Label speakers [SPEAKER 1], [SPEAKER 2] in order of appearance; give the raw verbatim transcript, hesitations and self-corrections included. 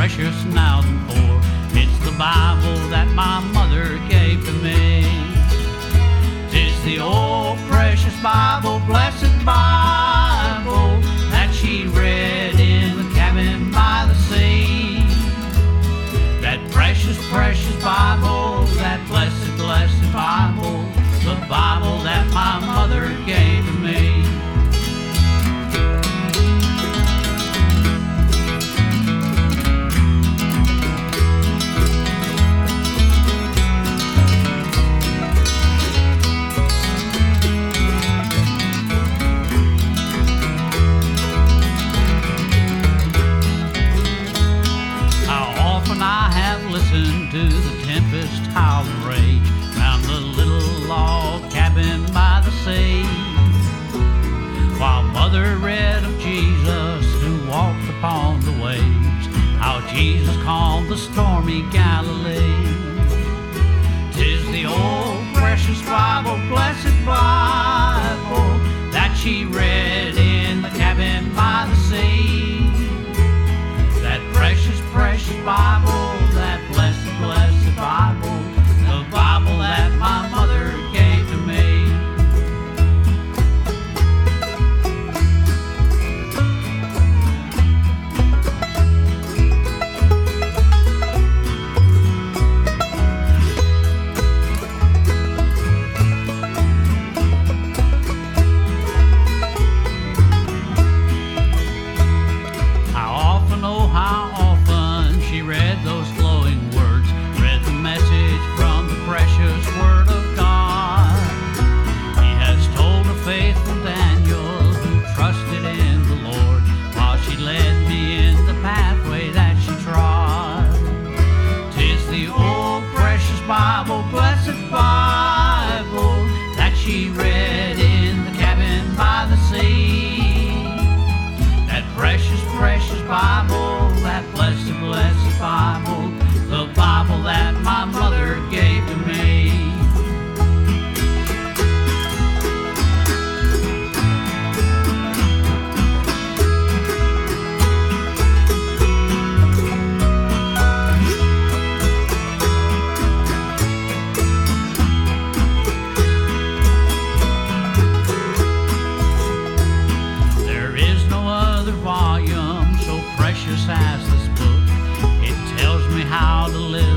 [SPEAKER 1] precious now than before. It's the Bible that my mother gave to me. 'Tis the old precious Bible, blessed Bible, that she read in the cabin by the sea. That precious, precious Bible, that blessed, blessed Bible, the Bible that my mother gave to me. I have listened to the tempest howl and rage round the little log cabin by the sea, while Mother read of Jesus who walked upon the waves, how Jesus calmed the stormy Galilee. 'Tis the old precious Bible, blessed Bible, that she read in the cabin by the sea. That precious, precious Bible, that blessed, blessed Bible, the Bible that my mother gave to me. How often, oh how often she read those glowing words, read the message from the precious Word of God. He has told of faithful Daniel who trusted in the Lord, while she led me in the pathway that she trod. 'Tis the old precious Bible, blessed Bible, that she read in the cabin by the sea. That precious, precious Bible, that blessed, blessed Bible, the Bible that my mother gave to me. There is no other volume so precious as this book. It tells me how to live